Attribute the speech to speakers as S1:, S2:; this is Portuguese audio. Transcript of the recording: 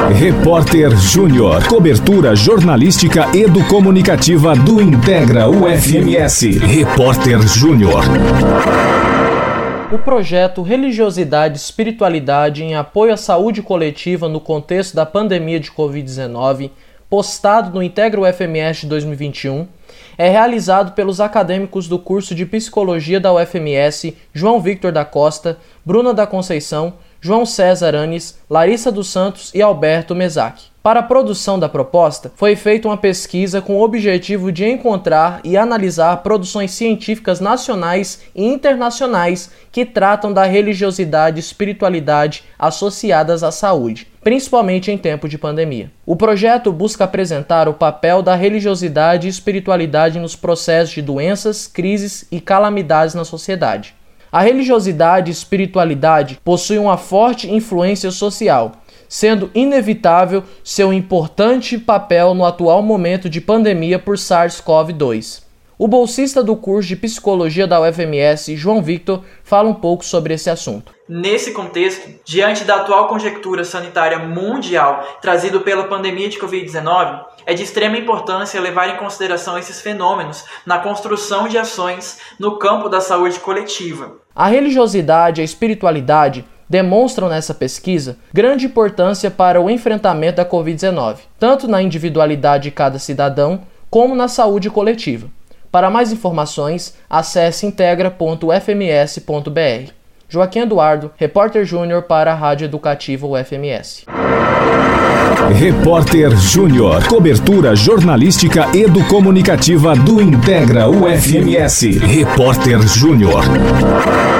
S1: Repórter Júnior. Cobertura jornalística educomunicativa do Integra UFMS. Repórter Júnior.
S2: O projeto Religiosidade e Espiritualidade em apoio à saúde coletiva no contexto da pandemia de Covid-19, postado no Integra UFMS de 2021, é realizado pelos acadêmicos do curso de Psicologia da UFMS, João Victor da Costa, Bruna da Conceição, João César Anes, Larissa dos Santos e Alberto Mesac. Para a produção da proposta, foi feita uma pesquisa com o objetivo de encontrar e analisar produções científicas nacionais e internacionais que tratam da religiosidade e espiritualidade associadas à saúde, principalmente em tempo de pandemia. O projeto busca apresentar o papel da religiosidade e espiritualidade nos processos de doenças, crises e calamidades na sociedade. A religiosidade e espiritualidade possuem uma forte influência social, sendo inevitável seu importante papel no atual momento de pandemia por SARS-CoV-2. O bolsista do curso de Psicologia da UFMS, João Victor, fala um pouco sobre esse assunto.
S3: Nesse contexto, diante da atual conjuntura sanitária mundial trazida pela pandemia de Covid-19, é de extrema importância levar em consideração esses fenômenos na construção de ações no campo da saúde coletiva.
S2: A religiosidade e a espiritualidade demonstram nessa pesquisa grande importância para o enfrentamento da Covid-19, tanto na individualidade de cada cidadão, como na saúde coletiva. Para mais informações, acesse integra.ufms.br. Joaquim Eduardo, repórter júnior para a Rádio Educativa UFMS.
S1: Repórter Júnior. Cobertura jornalística educomunicativa do Integra UFMS. Repórter Júnior.